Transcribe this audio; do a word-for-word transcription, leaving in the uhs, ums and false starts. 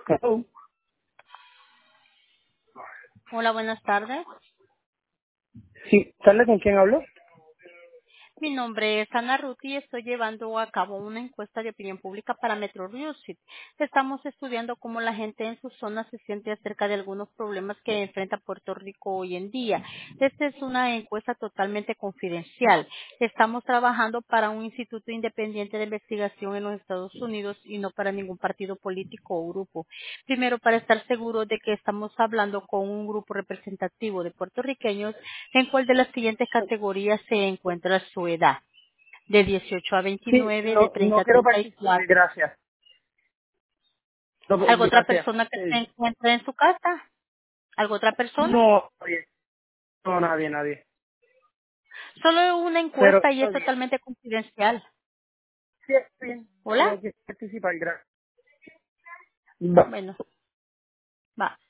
Hello. Hola, buenas tardes. Sí, ¿sabes con quién hablo? Mi nombre es Ana Ruth y estoy llevando a cabo una encuesta de opinión pública para Metro Music. Estamos estudiando cómo la gente en su zona se siente acerca de algunos problemas que enfrenta Puerto Rico hoy en día. Esta es una encuesta totalmente confidencial. Estamos trabajando para un instituto independiente de investigación en los Estados Unidos y no para ningún partido político o grupo. Primero, para estar seguro de que estamos hablando con un grupo representativo de puertorriqueños, ¿en cuál de las siguientes categorías se encuentra su edad? De dieciocho a Sí, veintinueve, de no, no treinta a quiero treinta y participar, cuatro. gracias. No, ¿Alguna otra gracias. persona que se Sí. encuentre en su casa? ¿Alguna otra persona? No, oye, no, nadie, nadie. Solo es una Pero encuesta y está es bien. totalmente confidencial. Sí, está bien. ¿Hola? No quiero participar, gracias. Va. Bueno, va.